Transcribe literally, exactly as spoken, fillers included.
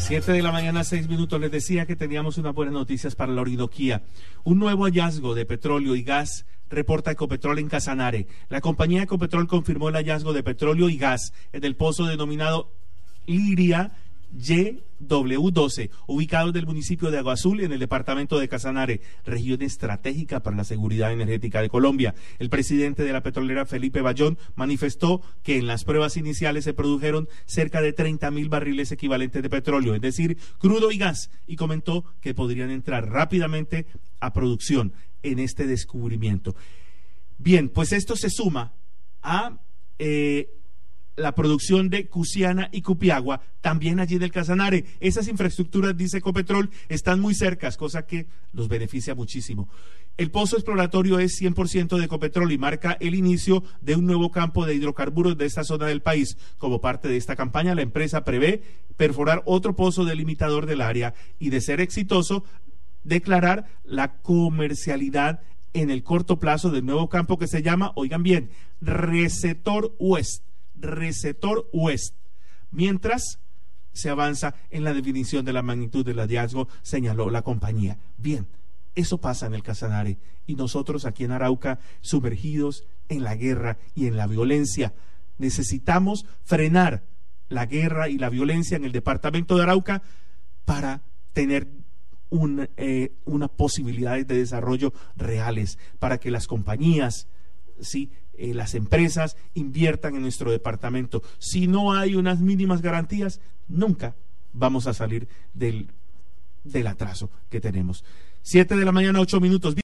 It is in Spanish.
Siete de la mañana, seis minutos. Les decía que teníamos unas buenas noticias para la Orinoquía. Un nuevo hallazgo de petróleo y gas reporta Ecopetrol en Casanare. La compañía Ecopetrol confirmó el hallazgo de petróleo y gas en el pozo denominado Liria Y W doce, ubicado en el municipio de Agua Azul, en el departamento de Casanare, región estratégica para la seguridad energética de Colombia. El presidente de la petrolera, Felipe Bayón, manifestó que en las pruebas iniciales se produjeron cerca de treinta mil barriles equivalentes de petróleo, es decir, crudo y gas, y comentó que podrían entrar rápidamente a producción en este descubrimiento. Bien, pues esto se suma a eh, la producción de Cusiana y Cupiagua, también allí en el Casanare. Esas infraestructuras, dice Ecopetrol, están muy cercas, cosa que los beneficia muchísimo. El pozo exploratorio es cien por ciento de Ecopetrol y marca el inicio de un nuevo campo de hidrocarburos de esta zona del país. Como parte de esta campaña, la empresa prevé perforar otro pozo delimitador del área y, de ser exitoso, declarar la comercialidad en el corto plazo del nuevo campo que se llama, oigan bien, Receptor West. Receptor West, mientras se avanza en la definición de la magnitud del hallazgo, señaló la compañía. Bien, eso pasa en el Casanare y nosotros aquí en Arauca, sumergidos en la guerra y en la violencia. Necesitamos frenar la guerra y la violencia en el departamento de Arauca para tener un, eh, unas posibilidades de desarrollo reales, para que las compañías, sí, Eh, las empresas inviertan en nuestro departamento. Si no hay unas mínimas garantías, nunca vamos a salir del, del atraso que tenemos. Siete de la mañana, ocho minutos.